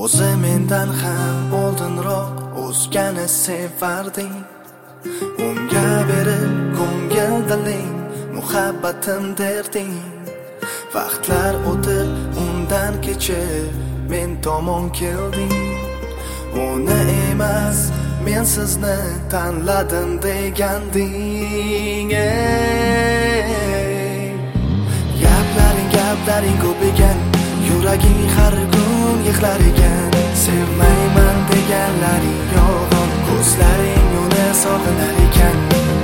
o'zi mendan ham oldinroq o'zgani sevarding. Unga berib ko'ngil diling muhabbatim derding. Vaqtlar o'tib undan kechib men tomon kelding. Uni emas men sizni tanladim deganding. Gaplaring ko'p ekan, yuraging har kun yig'lar ekan. Sevmayman deganlaring yolg'on, ko'zlaring uni sog'inar ekan.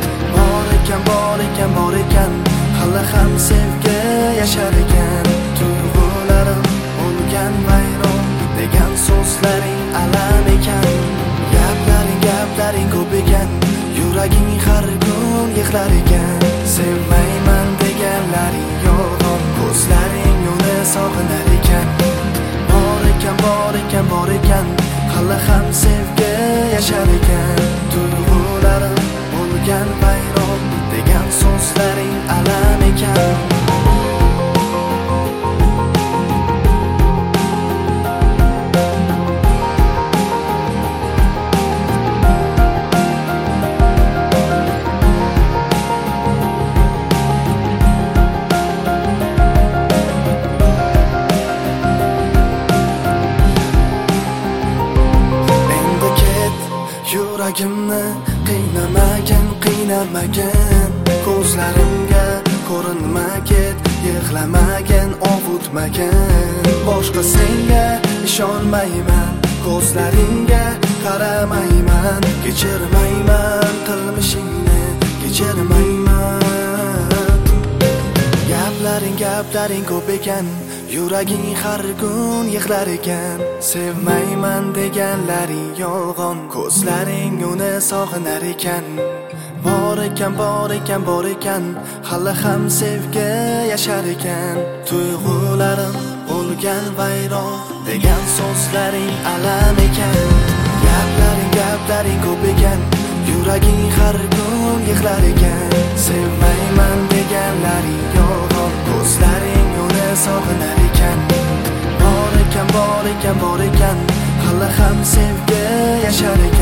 Bor ekan, hali ham sevgi yashar ekan. Tuyg'ularim o'lgan vayron degan so'zlaring alam ekan. Gaplaring ko'p ekan, yuraging har kun yig'lar ekan. Sevmayman deganlaring yolg'on, ko'zlaring uni sog'inar ekan. Bor ekan, hali ham sevgi yashar ekan. Tuyg'ularim o'lgan vayron degan so'zlaring alam ekan. Yuragimni qiynamagin, ko'zlarimga ko'rinmagin, yig'lamagin, ovutmagin. Boshqa senga ishonmayman, ko'zlaringga qaramayman. Kechirmayman qilmishingni, kechirmayman. Gaplaring ko'p ekan, yuraging har kun yig'lar ekan. Sevmayman deganlaring yolg'on, ko'zlaring uni sog'inar ekan. Bor ekan, hali ham sevgi yashar ekan. Tuyg'ularim o'lgan vayron degan so'zlaring alam ekan. Gaplaring ko'p ekan, yuraging har kun yig'lar ekan. Sevmayman deganlaring yolg'on, ko'zlaring uni sog'inar ekan. Bor ekan, hali ham sevgi yashar ekan.